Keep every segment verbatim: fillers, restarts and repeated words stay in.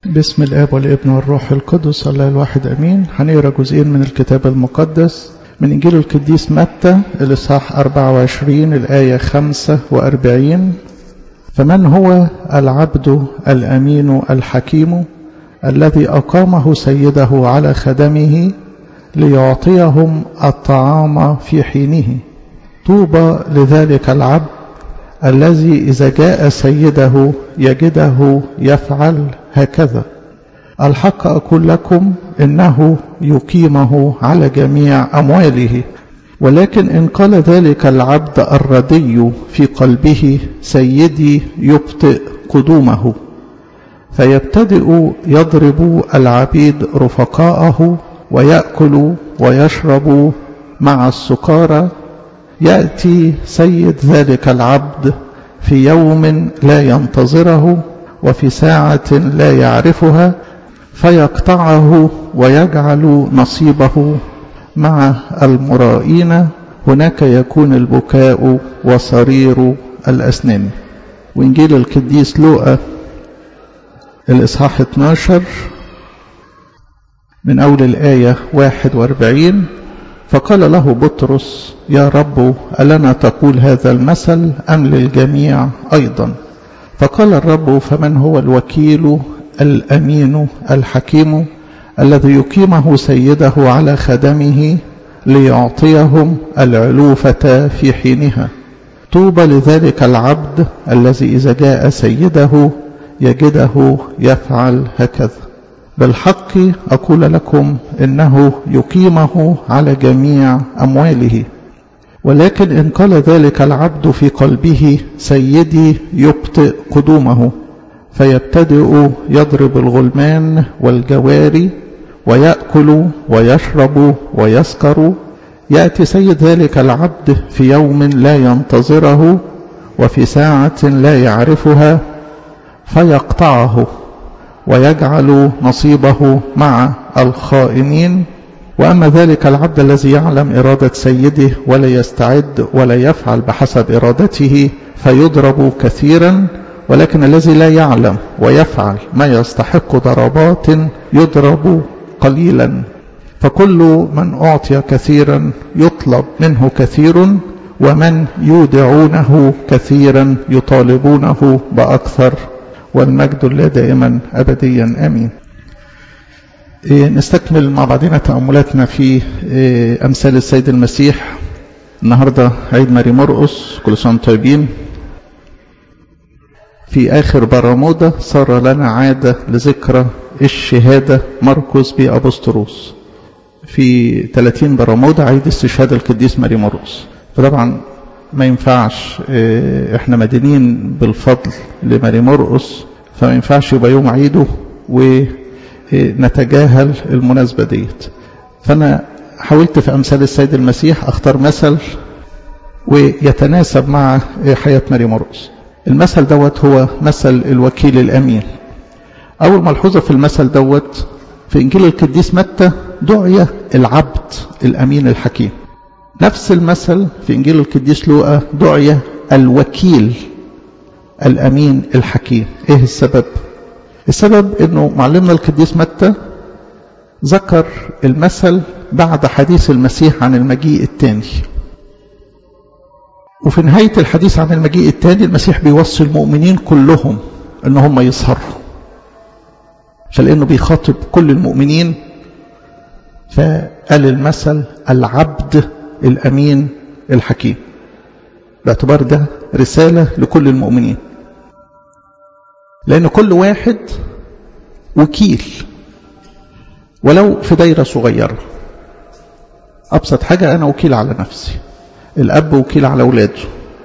باسم الآب والابن والروح القدس الله الواحد أمين. هنقرأ جزئين من الكتاب المقدس من إنجيل القديس متى الإصحاح أربعة وعشرين الآية خمسة وأربعين. فمن هو العبد الأمين الحكيم الذي أقامه سيده على خدمه ليعطيهم الطعام في حينه؟ طوبى لذلك العبد الذي إذا جاء سيده يجده يفعل هكذا. الحق أقول لكم إنه يقيمه على جميع أمواله. ولكن إن قال ذلك العبد الردي في قلبه سيدي يبطئ قدومه، فيبتدئ يضرب العبيد رفقاءه ويأكل ويشرب مع السكارى، يأتي سيد ذلك العبد في يوم لا ينتظره وفي ساعة لا يعرفها، فيقطعه ويجعل نصيبه مع المرائين، هناك يكون البكاء وصرير الأسنان. وإنجيل القديس لوقا الإصحاح اثناشر من أول الآية واحد وأربعين. فقال له بطرس: يا رب، ألنا تقول هذا المثل أم للجميع أيضا؟ فقال الرب: فمن هو الوكيل الأمين الحكيم الذي يقيمه سيده على خدمه ليعطيهم العلوفة في حينها؟ طوبى لذلك العبد الذي إذا جاء سيده يجده يفعل هكذا. بالحق أقول لكم إنه يقيمه على جميع أمواله. ولكن إن قال ذلك العبد في قلبه سيدي يبطئ قدومه، فيبتدئ يضرب الغلمان والجواري ويأكل ويشرب ويسكر، يأتي سيد ذلك العبد في يوم لا ينتظره وفي ساعة لا يعرفها، فيقطعه ويجعل نصيبه مع الخائنين. وأما ذلك العبد الذي يعلم إرادة سيده ولا يستعد ولا يفعل بحسب إرادته فيضرب كثيرا، ولكن الذي لا يعلم ويفعل ما يستحق ضربات يضرب قليلا. فكل من أعطي كثيرا يطلب منه كثير، ومن يودعونه كثيرا يطالبونه بأكثر، والمجد لله دائما أبديا آمين. نستكمل مع بعضنا تأملاتنا في أمثال السيد المسيح. النهاردة عيد ماري مرقس، كل سنة وانتم طيبين. في آخر برمودا صار لنا عادة لذكرى الشهادة مرقس بأبسطروس. في ثلاثين برمودا عيد استشهاد القديس ماري مرقس. فطبعا ما ينفعش، احنا مدينين بالفضل لماري مرقس، فما ينفعش يبقى يوم عيده ونتجاهل المناسبة ديت. فأنا حاولت في أمثال السيد المسيح أختار مثل ويتناسب مع حياة ماري مرقس. المثل دوت هو مثل الوكيل الأمين. أول ملحوظة في المثل دوت في إنجيل القديس متى دعي العبد الأمين الحكيم. نفس المثل في إنجيل القديس لوقا دعي الوكيل الأمين الحكيم. إيه السبب؟ السبب إنه معلمنا القديس متى ذكر المثل بعد حديث المسيح عن المجيء الثاني، وفي نهاية الحديث عن المجيء الثاني المسيح بيوصي المؤمنين كلهم إن هم يسهروا، فلأنه بيخاطب كل المؤمنين. فقال المثل العبد الأمين الحكيم، باعتبار ده رسالة لكل المؤمنين، لأن كل واحد وكيل ولو في دايرة صغيرة. أبسط حاجة أنا وكيل على نفسي، الأب وكيل على أولاده،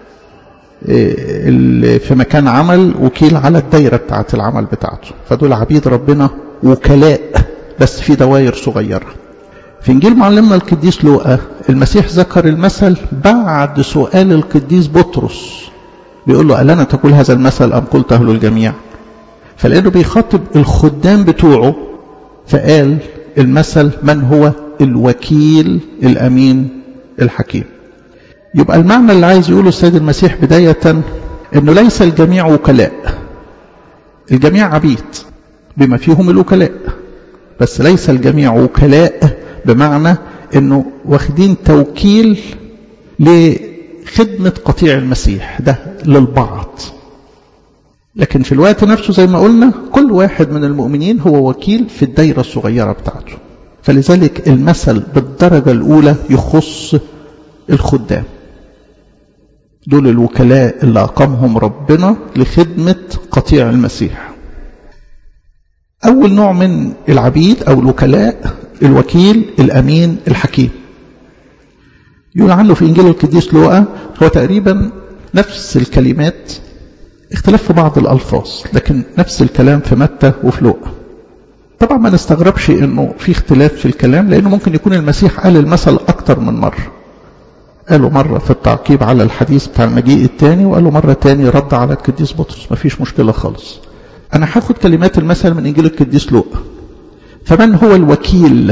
اللي في مكان عمل وكيل على الدايرة بتاعة العمل بتاعته. فدول عبيد ربنا وكلاء بس في دوائر صغيرة. في إنجيل معلمنا القديس لوقا المسيح ذكر المثل بعد سؤال القديس بطرس، بيقول له: ألنا تقول هذا المثل أم قلته للجميع؟ فلأنه بيخاطب الخدام بتوعه، فقال المثل من هو الوكيل الأمين الحكيم. يبقى المعنى اللي عايز يقوله السيد المسيح بداية إنه ليس الجميع وكلاء، الجميع عبيد، بما فيهم الوكلاء، بس ليس الجميع وكلاء بمعنى انه واخدين توكيل لخدمة قطيع المسيح، ده للبعض. لكن في الوقت نفسه زي ما قلنا كل واحد من المؤمنين هو وكيل في الدايرة الصغيرة بتاعته. فلذلك المثل بالدرجة الأولى يخص الخدام، دول الوكلاء اللي أقامهم ربنا لخدمة قطيع المسيح. أول نوع من العبيد أو الوكلاء الوكيل الأمين الحكيم. يقول عنه في إنجيل القديس لوقا هو تقريبا نفس الكلمات، اختلاف في بعض الألفاظ، لكن نفس الكلام في متى وفي لوقا. طبعا ما نستغربش انه في اختلاف في الكلام، لانه ممكن يكون المسيح قال المثل اكتر من مرة. قالوا مرة في التعقيب على الحديث بتاع المجيء الثاني، وقالوا مرة تاني رد على القديس بطرس. ما فيش مشكلة خالص. انا هاخد كلمات المثل من انجيل القديس لوقا. فمن هو الوكيل؟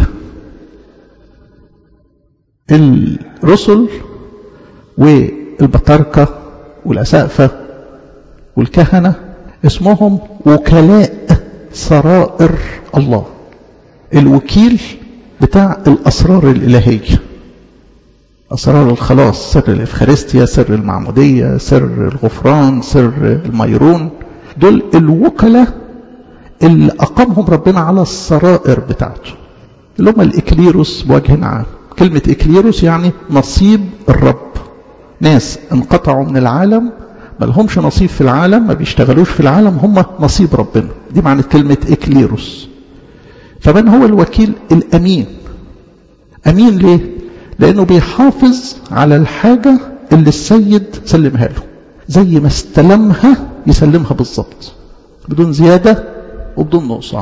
الرسل والبطاركة والأسقفة والكهنة اسمهم وكلاء سرائر الله. الوكيل بتاع الأسرار الإلهية، أسرار الخلاص، سر الإفخارستيا، سر المعمودية، سر الغفران، سر الميرون. دول الوكلاء اللي أقامهم ربنا على السرائر بتاعته، اللي هم الإكليروس بوجه عام. كلمة إكليروس يعني نصيب الرب، ناس انقطعوا من العالم، ما لهمش نصيب في العالم، ما بيشتغلوش في العالم، هم نصيب ربنا. دي معنى كلمة إكليروس. فمن هو الوكيل الأمين؟ أمين ليه؟ لأنه بيحافظ على الحاجة اللي السيد سلمها له، زي ما استلمها يسلمها بالضبط، بدون زيادة وبدون نقصان.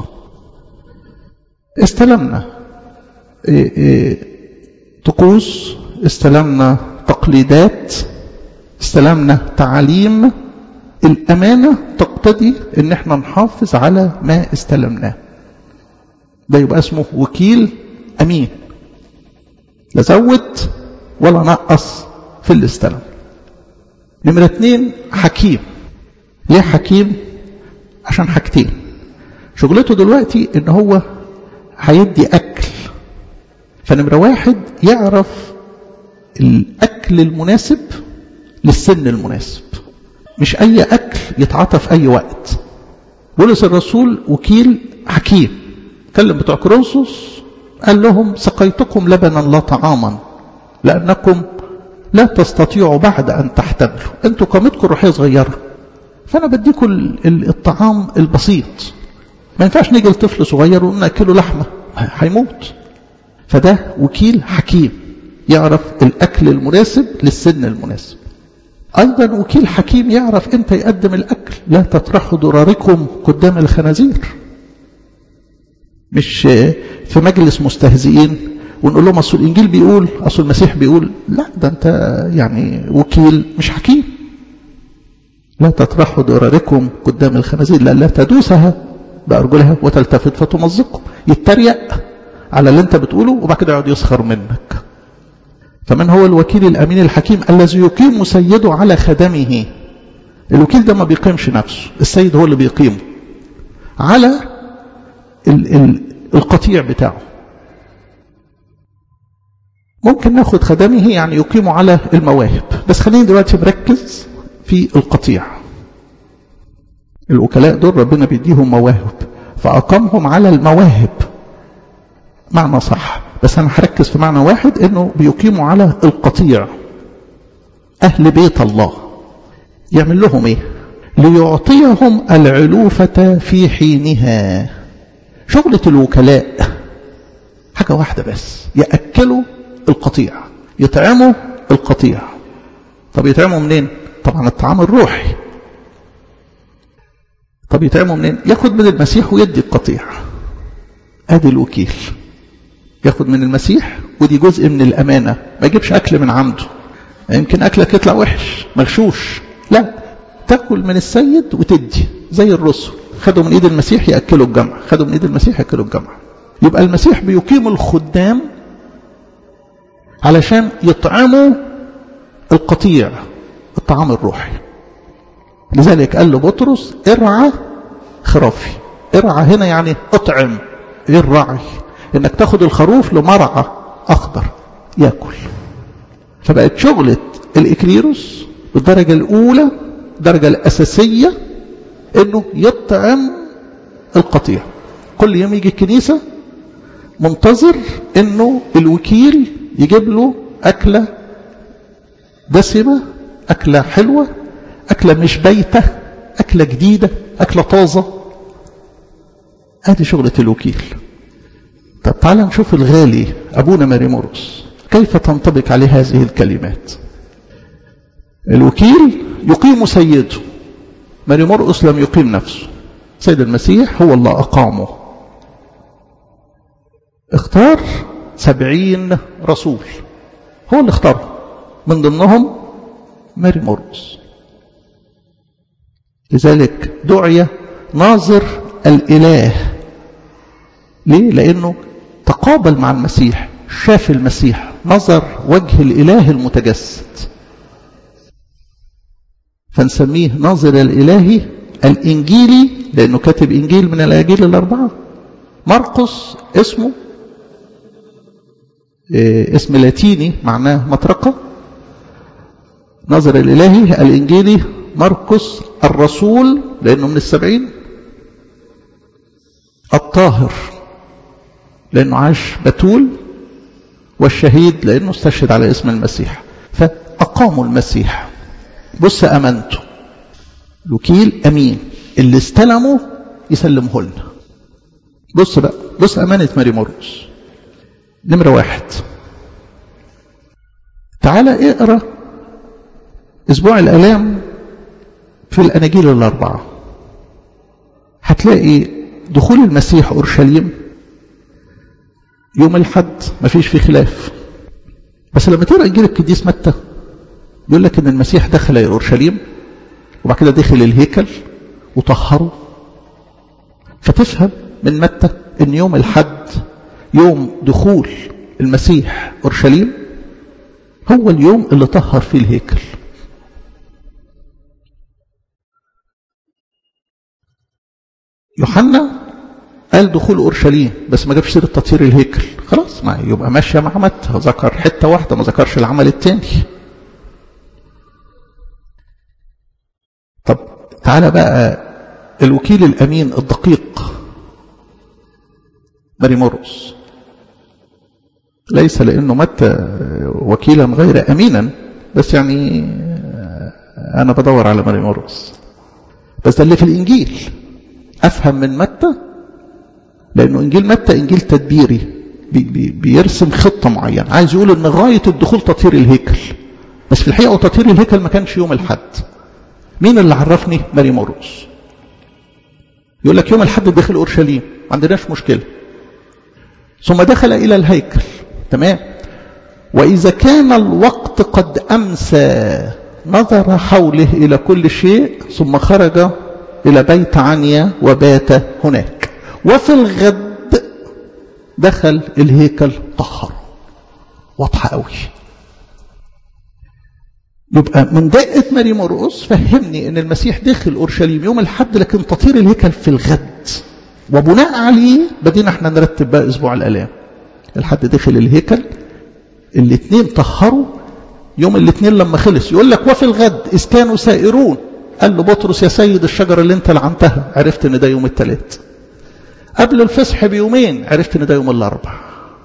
استلمنا إيه إيه طقوس، استلمنا تقليدات، استلمنا تعاليم. الأمانة تقتضي ان احنا نحافظ على ما استلمناه. ده يبقى اسمه وكيل أمين، لا زود ولا نقص في الاستلام. نمرة اتنين حكيم. ليه حكيم؟ عشان حاجتين. شغلته دلوقتي ان هو هيدي أكل، فنمرة واحد يعرف الأكل المناسب للسن المناسب، مش أي أكل يتعاطى في أي وقت. بولس الرسول وكيل حكيم، كلم بتوع كورنثوس قال لهم سقيتكم لبنا لا طعاما لأنكم لا تستطيعوا بعد أن تحتملوا، أنتوا قامتكم روحية صغيرة، فأنا بديكم الطعام البسيط. ما ينفعش نيجي لطفل صغير ونأكله لحمة هيموت. فده وكيل حكيم يعرف الأكل المناسب للسن المناسب. أيضا وكيل حكيم يعرف امتى يقدم الأكل. لا تطرحوا ضراركم قدام الخنازير. مش في مجلس مستهزئين ونقول لهم أصل الإنجيل بيقول، أصل المسيح بيقول. لا، ده أنت يعني وكيل مش حكيم. لا تطرحوا ضراركم قدام الخنازير لا تدوسها بأرجلها وتلتفت فتمزقكم. يتريق على اللي انت بتقوله وبعد كده يقعد يسخر منك. فمن هو الوكيل الأمين الحكيم؟ الذي يقيم سيده على خدمه. الوكيل ده ما بيقيمش نفسه، السيد هو اللي بيقيمه على ال ال القطيع بتاعه. ممكن ناخد خدمه يعني يقيمه على المواهب، بس خليني دلوقتي مركز في القطيع. الوكلاء دول ربنا بيديهم مواهب فأقامهم على المواهب، معنى صح، بس أنا هركز في معنى واحد، إنه بيقيموا على القطيع، أهل بيت الله. يعمل لهم إيه؟ ليعطيهم العلوفة في حينها. شغلة الوكلاء حاجة واحدة بس، يأكلوا القطيع، يطعموا القطيع. طب يطعموا منين؟ طبعا الطعام الروحي. طب يطعموا منين؟ ياخد من المسيح ويدي القطيع. ادي الوكيل، ياخد من المسيح، ودي جزء من الأمانة. ما يجيبش أكل من عنده، يمكن أكلك يطلع وحش مغشوش، لا، تأكل من السيد وتدي. زي الرسل خدوا من إيد المسيح يأكلوا الجمع، خدوا من إيد المسيح يأكلوا الجمع. يبقى المسيح بيقيم الخدام علشان يطعموا القطيع، الطعام الروحي. لذلك قال له بطرس ارعى خرافي، ارعى هنا يعني اطعم. ايه الرعي؟ انك تاخد الخروف لمرعى اخضر ياكل. فبقت شغلة الإكليروس بالدرجة الأولى، الدرجة الأساسية، انه يطعم القطيع. كل يوم يجي الكنيسة منتظر انه الوكيل يجيب له أكلة دسمة، أكلة حلوة، أكلة مش بايتة، أكلة جديدة، أكلة طازة. هذه شغلة الوكيل. طب تعال نشوف الغالي أبونا ماري مرقس كيف تنطبق عليه هذه الكلمات. الوكيل يقيم سيده، ماري مرقس لم يقيم نفسه، سيد المسيح هو اللي أقامه. اختار سبعين رسول، هو اللي اختاره، من ضمنهم ماري مرقس. لذلك دعي ناظر الإله. ليه؟ لأنه تقابل مع المسيح، شاف المسيح، نظر وجه الإله المتجسد، فنسميه ناظر الإلهي الإنجيلي، لأنه كاتب إنجيل من الأناجيل الأربعة. مرقس اسمه إيه اسم لاتيني معناه مطرقة. ناظر الإلهي الإنجيلي مرقس الرسول لأنه من السبعين. الطاهر لأنه عاش بتول، والشهيد لأنه استشهد على اسم المسيح. فأقاموا المسيح. بص أمانته، الوكيل أمين، اللي استلمه يسلمه لنا. بص بقى، بص أمانة ماري مرقس. نمرة واحد، تعالى اقرأ أسبوع الآلام في الأناجيل الأربعة، هتلاقي دخول المسيح أورشليم يوم الحد مفيش فيه خلاف. بس لما تقرأ إنجيل القديس متى يقول لك إن المسيح دخل إلى أورشليم وبعد كده دخل الهيكل وطهره. فتفهم من متى إن يوم الحد يوم دخول المسيح أورشليم هو اليوم اللي طهر فيه الهيكل. يوحنا قال دخول أورشليم بس ما جابش سيرة تطهير الهيكل. خلاص، ما يبقى ماشية مع متى، ذكر حتة واحدة ما ذكرش العمل التاني. طب تعالى بقى الوكيل الأمين الدقيق ماري مرقس. ليس لأنه متى وكيلا غير أمينا، بس يعني أنا بدور على ماري مرقس، بس ده اللي في الإنجيل أفهم من متى، لأنه إنجيل متى إنجيل تدبيري بي بي بيرسم خطة معينة، عايز يقول إن غاية الدخول تطهير الهيكل. بس في الحقيقة تطهير الهيكل ما كانش يوم الحد. مين اللي عرفني؟ ماري مرقس. يقول لك يوم الحد دخل أورشليم، ما عندناش مشكلة. ثم دخل إلى الهيكل، تمام. وإذا كان الوقت قد أمسى نظر حوله إلى كل شيء، ثم خرج إلى بيت عنيا وبات هناك. وفي الغد دخل الهيكل طهر. واضحة قوي. يبقى من دقة ماري مرقس فهمني ان المسيح دخل أورشليم يوم الحد، لكن تطهير الهيكل في الغد. وبناء عليه بدينا احنا نرتب بقى اسبوع الآلام. الحد دخل الهيكل، الاثنين طهروا. يوم الاثنين لما خلص يقول لك وفي الغد إذ كانوا سائرون، قال له بطرس يا سيد الشجرة اللي انت لعنتها عرفت ان ده يوم الثلاث. قبل الفصح بيومين عرفت ان ده يوم الاربع.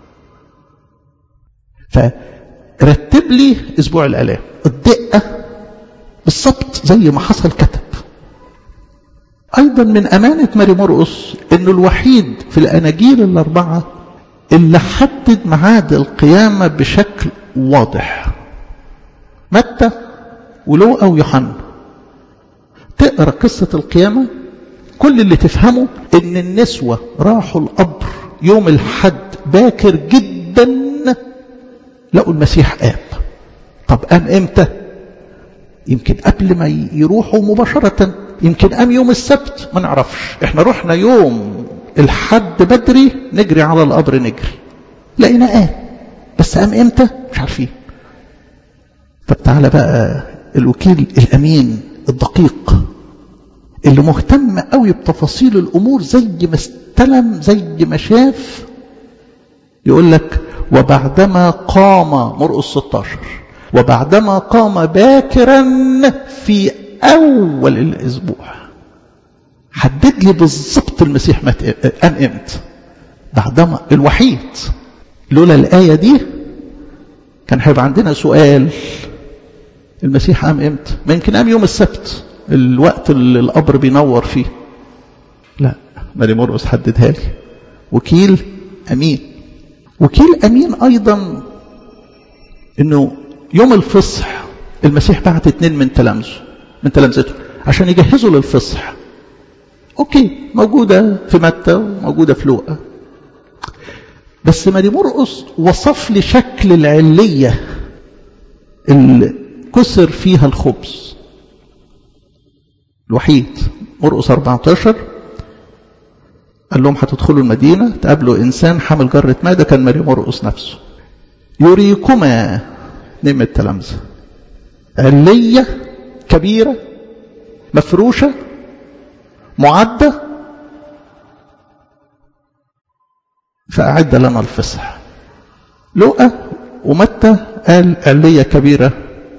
فرتب لي اسبوع الآلام الدقة بالضبط زي ما حصل كتب. ايضا من امانة ماري مرقس انه الوحيد في الاناجيل الاربعة اللي حدد ميعاد القيامة بشكل واضح. متى ولوقا ويوحنا تقرأ قصة القيامة، كل اللي تفهمه ان النسوة راحوا القبر يوم الحد باكر جدا لقوا المسيح قام. طب قام امتى؟ يمكن قبل ما يروحوا مباشرة، يمكن قام يوم السبت، ما نعرفش. احنا رحنا يوم الحد بدري نجري على القبر نجري، لقينا قام، بس قام امتى مش عارفين. طب تعالى بقى الوكيل الامين الدقيق اللي مهتم قوي بتفاصيل الأمور، زي ما استلم زي ما شاف. يقول لك وبعدما قام، مرقس ستاشر، وبعدما قام باكرا في أول الأسبوع. حدد لي بالضبط المسيح مات قام امتى. بعدما الوحيد، لولا الآية دي كان هيبقى عندنا سؤال، المسيح قام امتى؟ ما يمكن قام يوم السبت، الوقت اللي القبر بينور فيه. لا، ماري مرقس حددها لي. وكيل أمين. وكيل أمين أيضا إنه يوم الفصح المسيح بعت اتنين من تلامذه من تلامذته عشان يجهزوا للفصح. أوكي، موجودة في متى وموجودة في لوقا، بس ماري مرقس وصف لي شكل العلية اللي كسر فيها الخبز. الوحيد مرقس أربعتاشر قال لهم هتدخلوا المدينة تقابلوا إنسان حامل جرة ماء، ده كان ماري مرقس نفسه. يريكما نعمة التلامذة علية كبيرة مفروشة معدة، فأعد لنا الفصح. لوقا ومتى قال علية كبيرة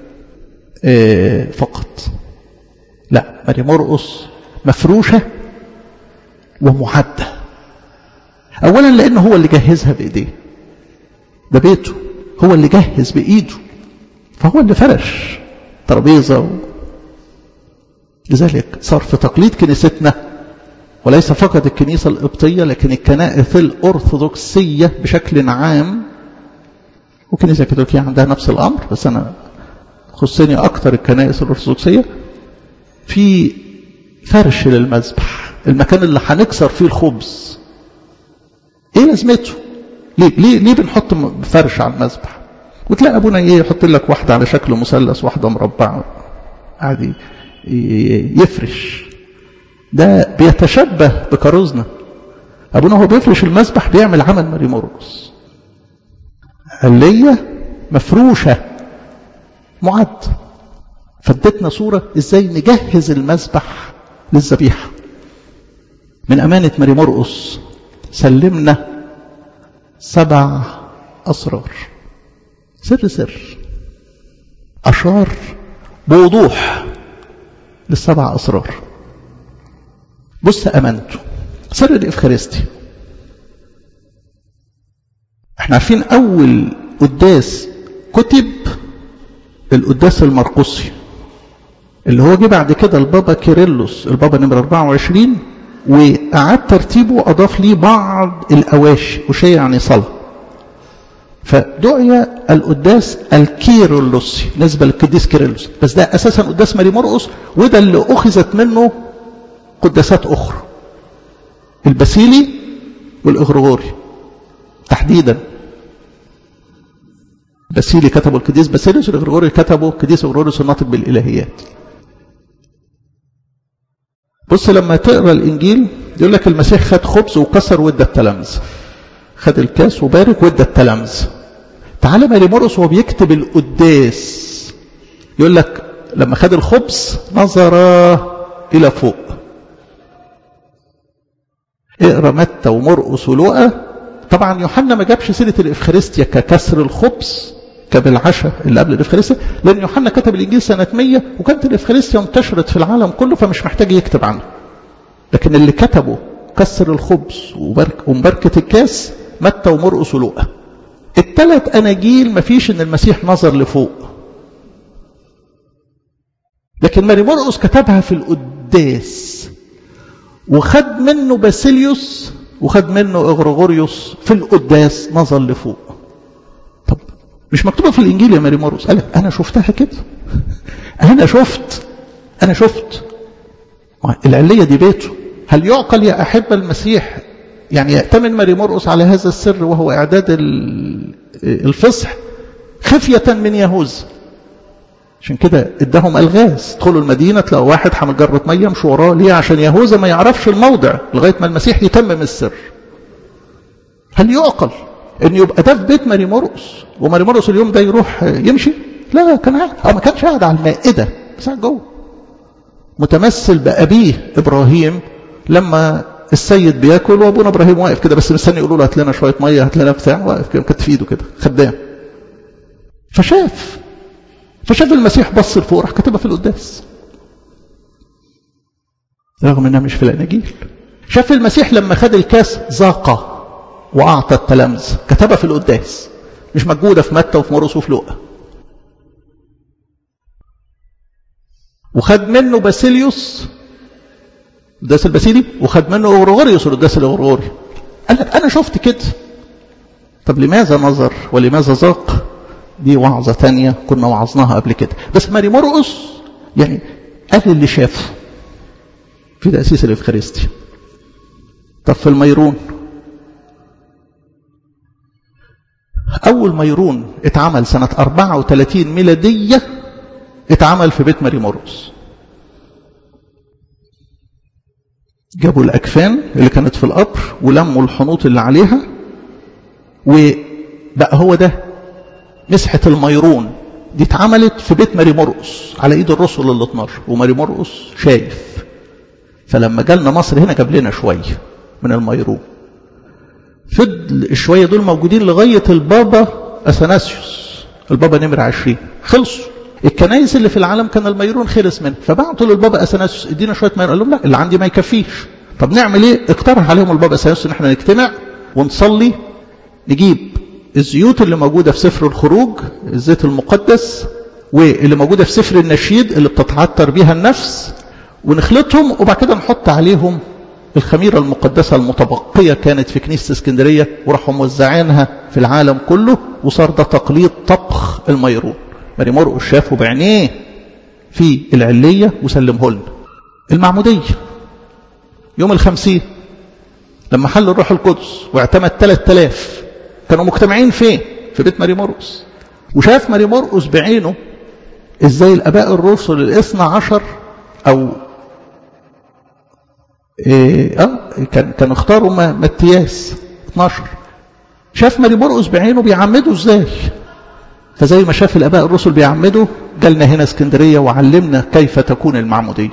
فقط. لا، ماري مرقس مفروشة ومعدة. أولا لأنه هو اللي جهزها بإيديه، ده بيته، هو اللي جهز بإيده، فهو اللي فرش ترابيزة و... لذلك صار في تقليد كنيستنا، وليس فقط الكنيسة القبطية لكن الكنائس الأرثوذكسية بشكل عام، وكنيسة كاثوليكية عندها نفس الأمر، بس أنا خصني أكثر الكنائس الأرثوذكسية، في فرش للمذبح، المكان اللي هنكسر فيه الخبز. ايه لازمته؟ ليه ليه ليه بنحط فرش على المذبح؟ وتلاقي ابونا ايه يحط لك واحده على شكل مثلث، واحده مربعه، عادي يفرش. ده بيتشبه بكاروزنا. ابونا هو بيفرش المذبح بيعمل عمل ماري مرقس، علية مفروشه معد. فادتنا صوره ازاي نجهز المذبح للذبيحه. من امانه ماري مرقس سلمنا سبع اسرار، سر سر، اشار بوضوح للسبع اسرار. بص امانته. سر الافخارستي، احنا عارفين اول قداس كتب القداس المرقسي، اللي هو جه بعد كده البابا كيرلس، البابا نمرة أربعة وعشرين، وأعاد ترتيبه وأضاف ليه بعض الأواشي. وشيء يعني صلاة، فدعي القداس الكيرلسي نسبة للقديس كيرلس، بس ده أساسا قداس ماري مرقس، وده اللي أخذت منه قداسات أخرى، الباسيلي والإغريغوري تحديدا. الباسيلي كتبوا القديس باسيليوس، والإغريغوري كتبوا القديس إغريغوريوس الناطق بالإلهيات. بص لما تقرأ الإنجيل يقول لك المسيح خد خبز وكسر وادى التلامذة، خد الكاس وبارك وادى التلامذة. تعالى ماري مرقس وهو بيكتب القداس يقول لك لما خد الخبز نظر إلى فوق. اقرأ متى ومرقس ولوقا. طبعا يوحنا ما جابش سيرة الإفخارستيا ككسر الخبز كبالعشاء اللي قبل الإفخارستيا، لأن يوحنا كتب الإنجيل سنة مية وكانت الإفخارستيا انتشرت في العالم كله، فمش محتاج يكتب عنه. لكن اللي كتبه كسر الخبز وبرك ومباركة الكاس متى ومرقس ولوقا. الثلاث أناجيل ما فيش إن المسيح نظر لفوق، لكن ماري مرقس كتبها في القداس، وخد منه باسيليوس وخد منه إغريغوريوس في القداس نظر لفوق. طب مش مكتوبة في الإنجيل يا ماري مرقس؟ قال أنا شفتها كده أنا شفت أنا شفت العلية دي بيته. هل يعقل يا أحبة المسيح يعني يأتمن ماري مرقس على هذا السر وهو إعداد الفصح خفية من يهوذا؟ عشان كده ادهم الغاز، ادخلوا المدينة تلاقوا واحد حامل جرة مية مش وراه. ليه؟ عشان يهوذا ما يعرفش الموضع لغاية ما المسيح يتمم السر. هل يعقل ان يبقى ده في بيت ماري مرقس وماري مرقس اليوم ده يروح يمشي؟ لا، كان قاعد، او ما كانش قاعد على المائدة، بس قاعد جوه متمثل بأبيه إبراهيم لما السيد بياكل وأبونا إبراهيم واقف كده بس مستني يقولوا له هات لنا شوية مية هات لنا بتاع، واقف كده كانت في ايده كده خدام. فشاف فشاف المسيح بص لفوق راح كتبها في القداس رغم انها مش في الاناجيل. شاف المسيح لما خد الكاس ذاق واعطى التلامذة كتبها في القداس، مش موجوده في متى وفي مرقس وفي لوقا. وخد منه باسيليوس القداس الباسيلي، وخد منه اورغوريوس القداس الاورغوري. قال لك انا شفت كده. طب لماذا نظر ولماذا ذاق؟ دي وعظة تانية كنا وعظناها قبل كده. بس ماري مرقس يعني قال اللي شافه في تأسيس الإفخارستيا. طب في الميرون، أول ميرون اتعمل سنة أربعة وثلاثين ميلادية، اتعمل في بيت ماري مرقس. جابوا الأكفان اللي كانت في القبر ولموا الحنوط اللي عليها، وبقى هو ده مسحة الميرون. دي اتعملت في بيت ماري مرقس على ايد الرسل ال اثناشر، وماري مرقس شايف. فلما جالنا مصر هنا جاب لنا شويه من الميرون. فضل الشويه دول موجودين لغايه البابا اثناسيوس، البابا نمرة عشرين، خلصوا. الكنائس اللي في العالم كان الميرون خلص منه، فبعتوا للبابا اثناسيوس ادينا شويه ميرون. قال لهم لا اللي عندي ما يكفيش. طب نعمل ايه؟ اقترح عليهم البابا اثناسيوس ان احنا نجتمع ونصلي، نجيب الزيوت اللي موجودة في سفر الخروج الزيت المقدس، واللي موجودة في سفر النشيد اللي بتتعطر بيها النفس، ونخلطهم وبعد كده نحط عليهم الخميرة المقدسة المتبقية كانت في كنيسة اسكندرية، وراحوا موزعينها في العالم كله، وصار ده تقليد طبخ الميرون. ماري مرقس شافه بعينيه في العلية وسلمه لنا. المعمودية يوم الخمسين لما حل الروح القدس واعتمد ثلاثة آلاف، كانوا مجتمعين فين؟ في بيت ماري مرقس. وشاف ماري مرقس بعينه ازاي الاباء الرسل الاثنى عشر او إيه اه كان كانوا اختاروا متياس اثناشر. شاف ماري مرقس بعينه بيعمدوا ازاي. فزي ما شاف الاباء الرسل بيعمدوا، جالنا هنا اسكندريه وعلمنا كيف تكون المعموديه.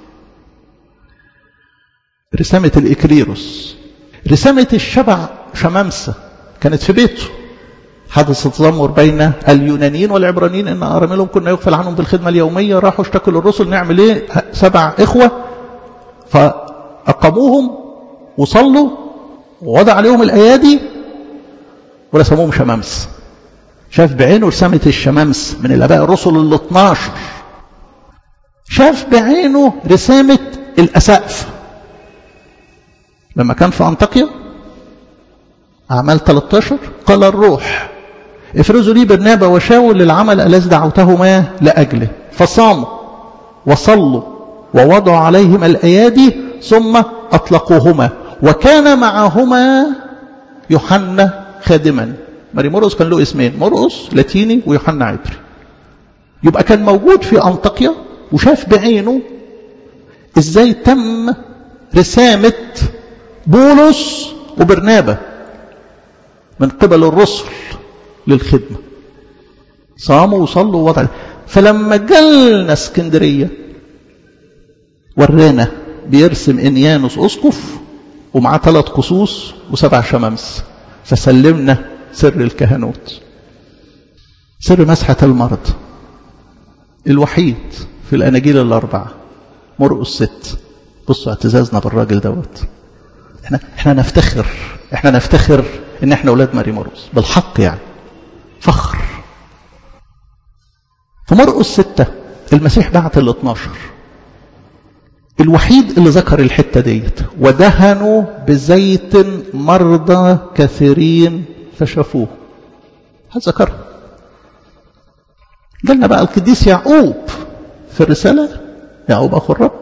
رسامه الاكليروس، رسامه الشبع شمامسه كانت في بيته. حدث تذمر بين اليونانيين والعبرانيين ان اراملهم كنا يغفل عنهم بالخدمه اليوميه، راحوا اشتكوا للرسل نعمل ايه؟ سبع اخوه فاقاموهم وصلوا ووضع عليهم الايادي ورسموهم شمامس. شاف بعينه رسامه الشمامس من الاباء الرسل ال اثناشر. شاف بعينه رسامه الاسقف لما كان في انطاكيا أعمال ثلاثة عشر. قال الروح افرزوا لي برنابا وشاول للعمل الذي دعوتهما لأجله، فصاموا وصلوا ووضعوا عليهم الأيادي ثم أطلقوهما، وكان معهما يوحنا خادما. ماري مرقس كان له اسمين، مرقس لاتيني ويوحنا عبري. يبقى كان موجود في أنطاكيا وشاف بعينه ازاي تم رسامة بولس وبرنابا من قبل الرسل للخدمة. صاموا وصلوا ووضعوا. فلما جالنا اسكندرية ورانا بيرسم انيانوس اسقف ومعاه ثلاث قصوص وسبع شمامس، فسلمنا سر الكهنوت، سر مسحة المرض الوحيد في الاناجيل الاربعة، مرقس ست. بصوا اعتزازنا بالراجل دوت. احنا احنا نفتخر احنا نفتخر ان احنا اولاد ماري مرقس بالحق، يعني فخر. في مرقس ستة المسيح بعت ال اثناشر، الوحيد اللي ذكر الحته ديت، ودهنوا بزيت مرضى كثيرين فشافوه. هذكرها. جالنا بقى القديس يعقوب في الرساله، يعقوب اخو الرب،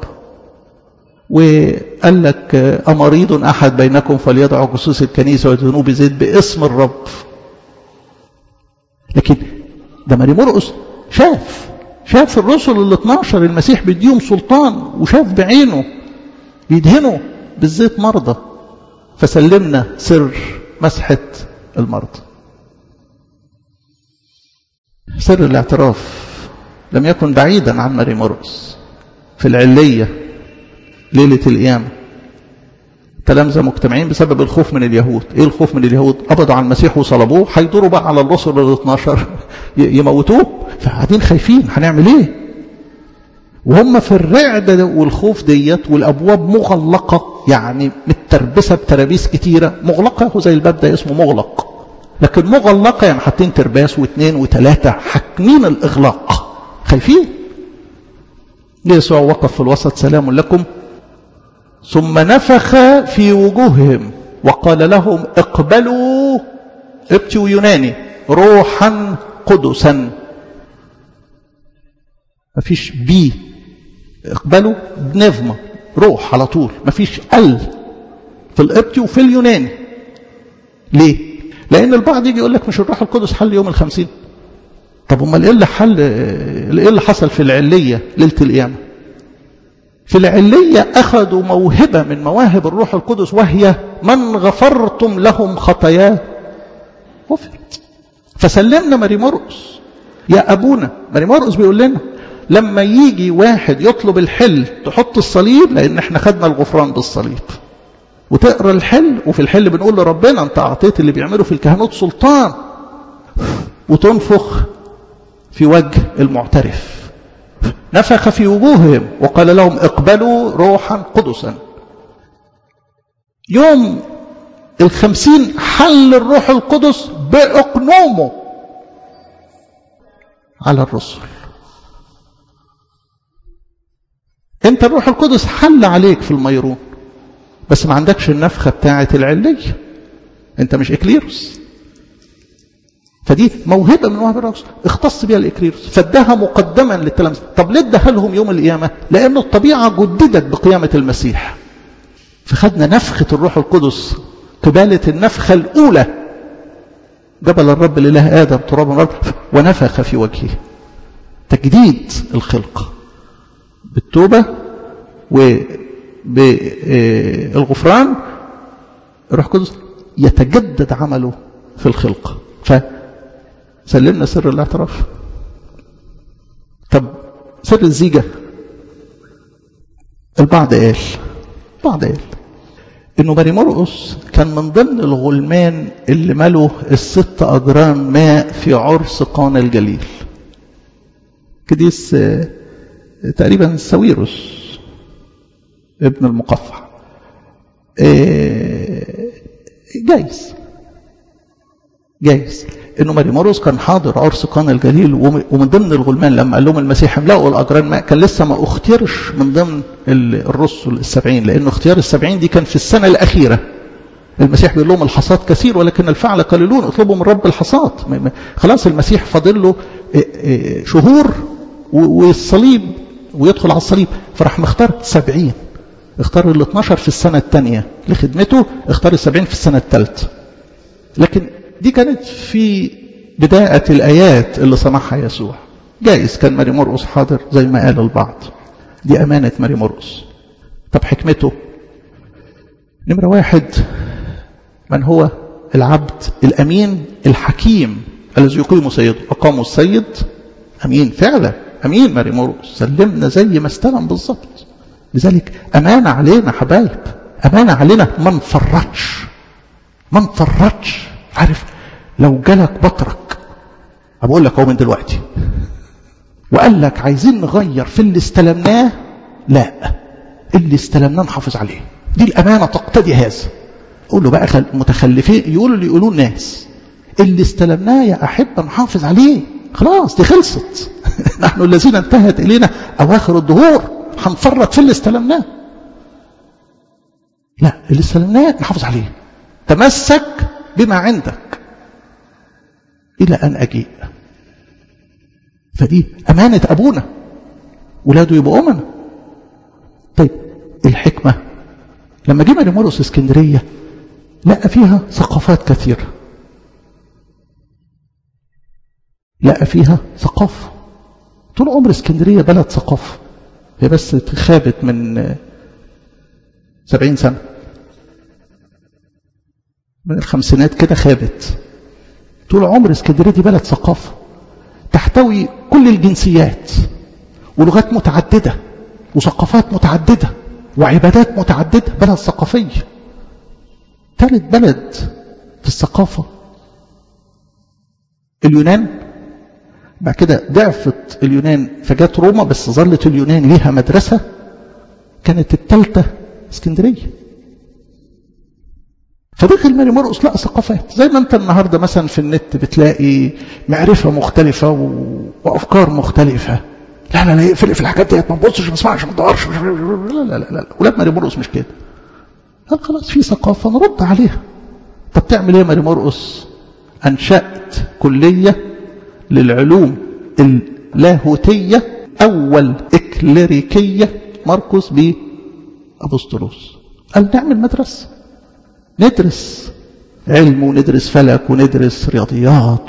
وقال لك أمريض أحد بينكم فليضع جصوص الكنيسة ويدهنوه بزيت باسم الرب. لكن ده ماري مرقس شاف شاف الرسل ال اثناشر المسيح بيديهم سلطان، وشاف بعينه بيدهنوا بالزيت مرضى، فسلمنا سر مسحة المرضى. سر الاعتراف لم يكن بعيدا عن ماري مرقس. في العلية ليلة القيامة، تلامذة مجتمعين بسبب الخوف من اليهود. ايه الخوف من اليهود؟ قبضوا على المسيح وصلبوه، هيدوروا بقى على الرسل الاثناشر يموتوه، فقاعدين خايفين هنعمل ايه؟ وهم في الرعدة والخوف ديت، والابواب مغلقة، يعني متربسة بترابيس كتيرة مغلقة، هو زي الباب ده اسمه مغلق، لكن مغلقة يعني حاطين ترباس واثنين وثلاثة حاكمين الاغلاق، خايفين. يسوع وقف في الوسط، سلام لكم، ثم نفخ في وجوههم وقال لهم اقبلوا، ابتي ويوناني، روحا قدسا. مفيش بي، اقبلوا بنظمة روح على طول، مفيش ال في الابتي وفي اليوناني. ليه؟ لان البعض يجي يقول لك مش الروح القدس حل يوم الخمسين. طب امال ايه اللي حل، ايه اللي حصل في العلية ليلة القيامة؟ في العلية أخذوا موهبة من مواهب الروح القدس، وهي من غفرتم لهم خطاياه غفرت. فسلمنا ماري مرقس يا أبونا. ماري مرقس بيقول لنا لما يجي واحد يطلب الحل تحط الصليب، لأن احنا خدنا الغفران بالصليب، وتقرأ الحل، وفي الحل بنقول لربنا أنت أعطيت اللي بيعملوا في الكهنوت سلطان، وتنفخ في وجه المعترف. نفخ في وجوههم وقال لهم اقبلوا روحا قدسا. يوم الخمسين حل الروح القدس بأقنومه على الرسل. انت الروح القدس حل عليك في الميرون، بس ما عندكش النفخة بتاعة العلية، انت مش إكليروس. فدي موهبة من مواهب الرسل اختص بها الإكليروس، فادها مقدما للتلامذة. طب ليه ادها لهم يوم القيامة؟ لأن الطبيعة جددت بقيامة المسيح، فخدنا نفخة الروح القدس قبالة النفخة الأولى. جبل الرب الإله آدم تراب الرب ونفخ في وجهه. تجديد الخلق بالتوبة وبالغفران، الروح القدس يتجدد عمله في الخلق. فسلمنا سر الاعتراف. طب سر الزيجة، البعض قال البعض قال انه ماري مرقس كان من ضمن الغلمان اللي ملوا الست اجران ماء في عرس قانا الجليل. قديس تقريبا ساويروس ابن المقفع، جايز جايز انه ماري مرقس كان حاضر عرس قانا الجليل، ومن ضمن الغلمان لما قال لهم المسيح املأوا الاجران ماء، كان لسه ما اختيرش من ضمن الرسل السبعين، لانه اختيار السبعين دي كان في السنه الاخيره. المسيح بيقول لهم الحصاد كثير ولكن الفعل قليلون، اطلبوا من رب الحصاد. خلاص المسيح فاضل له شهور والصليب ويدخل على الصليب، فراح مختار سبعين. اختار ال اثناشر في السنه الثانيه لخدمته، اختار السبعين في السنه الثالثه. لكن دي كانت في بداية الآيات اللي سمعها يسوع. جائز كان ماري مرقس حاضر زي ما قال البعض. دي أمانة ماري مرقس. طب حكمته، نمرة واحد، من هو العبد الأمين الحكيم الذي يقيم سيده. أقاموا السيد أمين فعلا، أمين ماري مرقس، سلمنا زي ما استلم بالضبط. لذلك أمانة علينا حبايب، أمانة علينا، ما نفرطش ما نفرطش. عارف لو جالك بطرك، أقول لك هو من دلوقتي، وقال لك عايزين نغير في اللي استلمناه، لا، اللي استلمناه نحافظ عليه. دي الأمانة تقتضي هذا. قول له بقى المتخلفين يقولوا اللي يقولوا الناس، اللي استلمناه يا أحب نحافظ عليه، خلاص دي خلصت. نحن الذين انتهت إلينا أواخر الدهور، هنفرط في اللي استلمناه؟ لا، اللي استلمناه نحافظ عليه. تمسك بما عندك إلى أن أجيء. فدي أمانة أبونا، ولاده يبقوا أمنا. طيب الحكمة، لما جه ماري مرقس اسكندرية لقى فيها ثقافات كثيرة، لقى فيها ثقافة. طول عمر اسكندرية بلد ثقافة، هي بس خابت من سبعين سنة، من الخمسينات كده خابت. طول عمر اسكندريه دي بلد ثقافه، تحتوي كل الجنسيات ولغات متعدده، وثقافات متعددة وعبادات متعددة، بلد ثقافية، ثالث بلد في الثقافة. اليونان بعد كده ضعفت اليونان فجات روما، بس ظلت اليونان ليها مدرسة كانت الثالثة اسكندرية. فدخل ماري مرقس لقى ثقافات، زي ما انت النهارده مثلا في النت بتلاقي معرفة مختلفة وأفكار مختلفة. لا لا لا اقفل في الحاجات ديت، ما تبصش ما تسمعش ما تدورش. لا لا لا لا ولاد ماري مرقس مش كده. قال خلاص في ثقافة نرد عليها. طب تعمل ايه ماري مرقس؟ أنشأت كلية للعلوم اللاهوتية، أول إكليريكية مرقس بأبسطلوس. قال نعمل مدرسة ندرس علم وندرس فلك وندرس رياضيات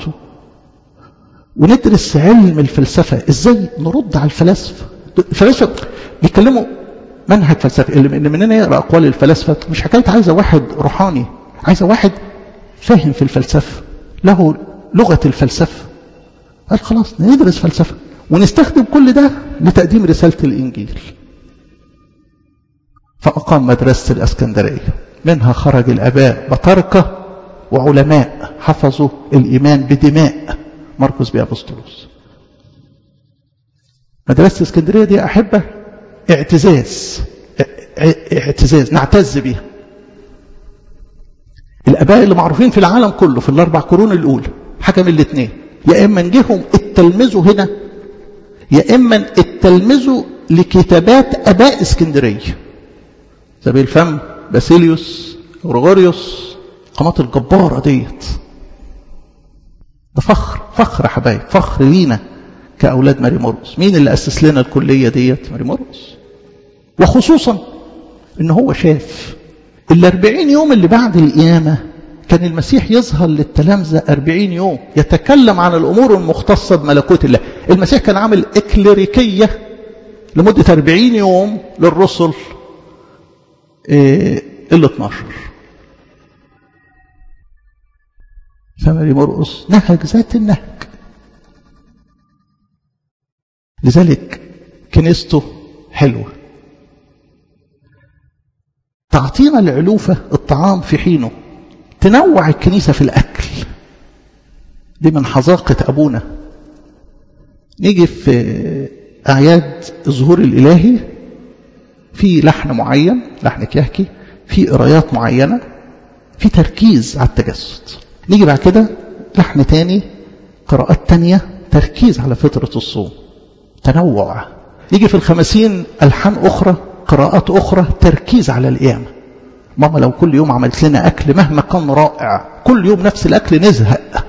وندرس علم الفلسفة. ازاي نرد على الفلاسفة؟ الفلاسفة بيتكلموا منهج فلسفي. اللي مننا يقرأ أقوال الفلاسفة مش حكاية عايزة واحد روحاني، عايزة واحد فاهم في الفلسفة له لغة الفلسفة. قال خلاص ندرس فلسفة ونستخدم كل ده لتقديم رسالة الإنجيل. فأقام مدرسة الإسكندرية، منها خرج الآباء بطاركة وعلماء حفظوا الإيمان بدماء مرقس بأبسطلوس. مدرسة الإسكندرية دي أحبة اعتزاز اعتزاز نعتز بيها. الآباء اللي معروفين في العالم كله في الأربع قرون الأولى حاجة من الاثنين، يا إما نجيهم التلمذوا هنا، يا إما التلمذوا لكتابات آباء اسكندرية زي الفم باسيليوس غريغوريوس، القامات الجبارة ديت. ده فخر فخر يا حبايب، فخر لينا كأولاد ماري مرقس. مين اللي أسس لنا الكلية ديت؟ ماري مرقس. وخصوصا إن هو شاف الأربعين يوم اللي بعد القيامة كان المسيح يظهر للتلامذة أربعين يوم يتكلم عن الأمور المختصة بملكوت الله. المسيح كان عامل إكليريكية لمدة أربعين يوم للرسل إيه اللي اتناشر. فماري مرقس نهج ذات النهج. لذلك كنيسته حلوة، تعطينا العلوفة الطعام في حينه، تنوع الكنيسة في الأكل. دي من حذاقة أبونا. نيجي في أعياد الظهور الإلهي في لحن معين، لحن كيهكي، في قرايات معينة، في تركيز على التجسد. نيجي بعد كده لحن تاني، قراءات تانية، تركيز على فترة الصوم، تنوع. يجي في الخمسين ألحان أخرى، قراءات أخرى، تركيز على القيامة. ماما لو كل يوم عملت لنا أكل مهما كان رائع، كل يوم نفس الأكل نزهق.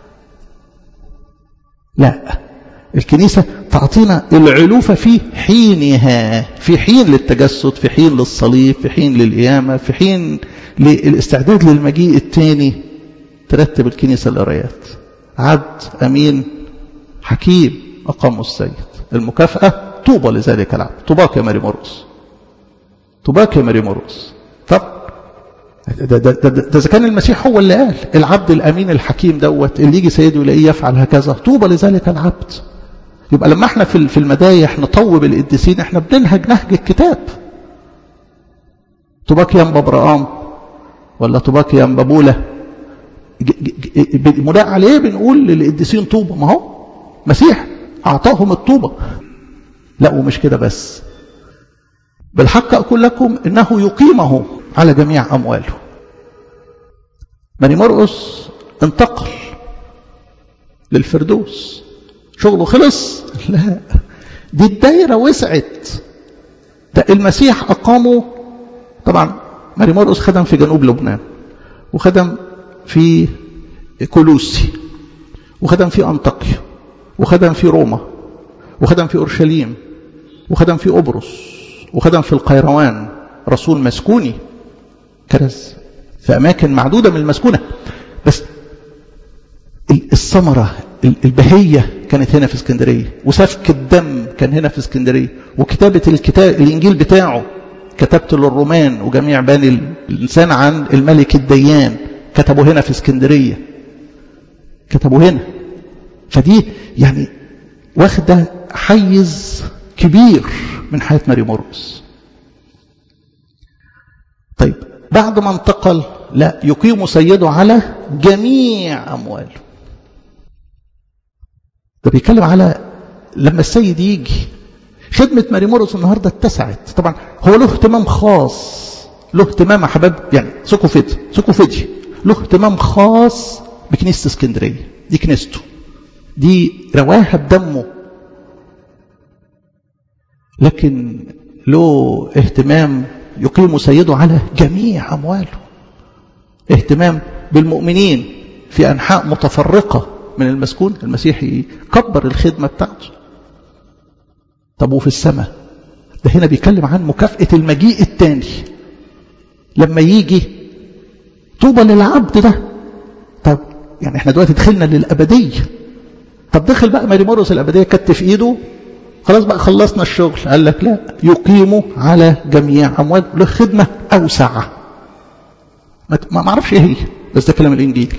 لا، الكنيسة تعطينا العلوفة في حينها، في حين للتجسد، في حين للصليب، في حين للقيامة، في حين للاستعداد للمجيء الثاني. ترتب الكنيسة القرايات. عبد أمين حكيم أقامه السيد. المكافأة طوبى لذلك العبد. طوباك يا ماري مرقس، طوباك يا ماري مرقس. طب ده ده ده ده إذا كان المسيح هو اللي قال العبد الأمين الحكيم دوت اللي يجي سيده يلاقيه يفعل هكذا، طوبى لذلك العبد. يبقى لما احنا في في المدايح نطوب القديسين احنا بننهج نهج الكتاب. طوباك يا أنبا برقام ولا طوباك يا أنبا بولا، بناء عليه بنقول للقديسين طوبى. ما هو مسيح أعطاهم الطوبة. لا ومش كده بس، بالحق أقول لكم إنه يقيمه على جميع أمواله. ماري مرقس انتقل للفردوس، شغله خلص؟ لا، دي الدايرة وسعت. ده المسيح أقامه. طبعا ماري مرقس خدم في جنوب لبنان، وخدم في كولوسي، وخدم في أنطاكيا، وخدم في روما، وخدم في أورشليم، وخدم في قبرص، وخدم في القيروان. رسول مسكوني، كرز في أماكن معدودة من المسكونة. بس الثمرة البهية كانت هنا في اسكندرية، وسفك الدم كان هنا في اسكندرية، وكتابة الكتاب الإنجيل بتاعه كتبت للرومان وجميع بني الإنسان عن الملك الديان، كتبوا هنا في اسكندرية، كتبوا هنا. فدي يعني واخدة حيز كبير من حياة ماري مرقس. طيب بعد ما انتقل لا يقيم سيده على جميع أمواله. ده بيتكلم على لما السيد يجي. خدمة ماري مرقس النهاردة اتسعت. طبعا هو له اهتمام خاص، له اهتمام يا حباب يعني سكو فيدي سكو فيدي له اهتمام خاص بكنيسة اسكندرية، دي كنيسته، دي رواها بدمه، لكن له اهتمام يقيم سيده على جميع أمواله، اهتمام بالمؤمنين في أنحاء متفرقة من المسكون. المسيح يكبر الخدمة بتاعته. طب وفي السماء ده هنا بيتكلم عن مكافأة المجيء الثاني لما يجي. طوبى للعبد ده. طب يعني احنا دلوقتي دخلنا للأبدية. طب دخل بقى ماري مرقس الأبدية كتف ايده خلاص بقى خلصنا الشغل. قال لك لا يقيم على جميع أموال، له خدمة أوسع. ما معرفش ايه هي بس ده كلام الإنجيل.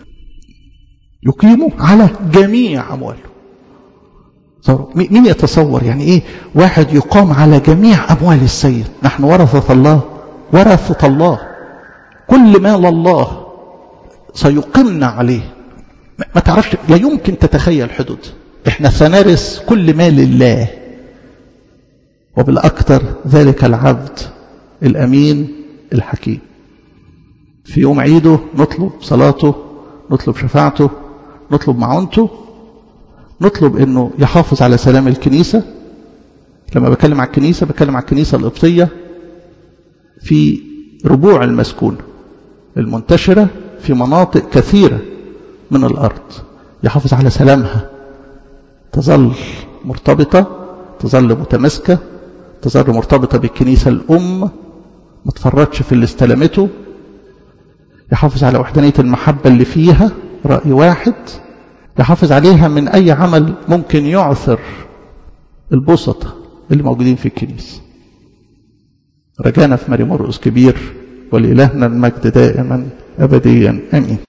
يقيم على جميع أمواله. مين يتصور يعني ايه واحد يقام على جميع أموال السيد؟ نحن ورثة الله، ورثة الله، كل مال الله سيقيمنا عليه. ما تعرفش، لا يمكن تتخيل حدود. احنا سنرث كل مال الله، وبالأكثر ذلك العبد الأمين الحكيم. في يوم عيده نطلب صلاته، نطلب شفاعته، نطلب معونته، نطلب انه يحافظ على سلام الكنيسة. لما بكلم على الكنيسة بكلم على الكنيسة القبطية في ربوع المسكونة المنتشرة في مناطق كثيرة من الأرض، يحافظ على سلامها، تظل مرتبطة، تظل متماسكة، تظل مرتبطة بالكنيسة الأم، ما تفرطش في اللي استلمته، يحافظ على وحدانية المحبة اللي فيها، رأي واحد، يحافظ عليها من أي عمل ممكن يعثر البسطة اللي موجودين في الكنيسة. رجانا في ماري مرقس كبير، ولإلهنا المجد دائما أبديا آمين.